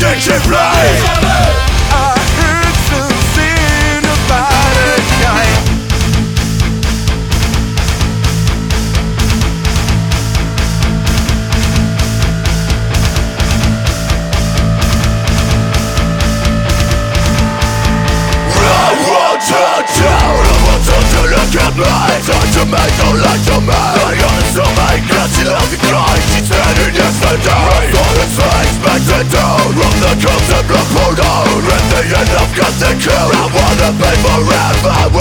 addiction plays. I heard something about a guy. I want to look at me. Talk to me, don't lie to me. I answer my guts, she loves the cry. She said it yesterday. For the things back to do. From the cops and blood pulled out. At the end I've got the kill. I wanna pay forever.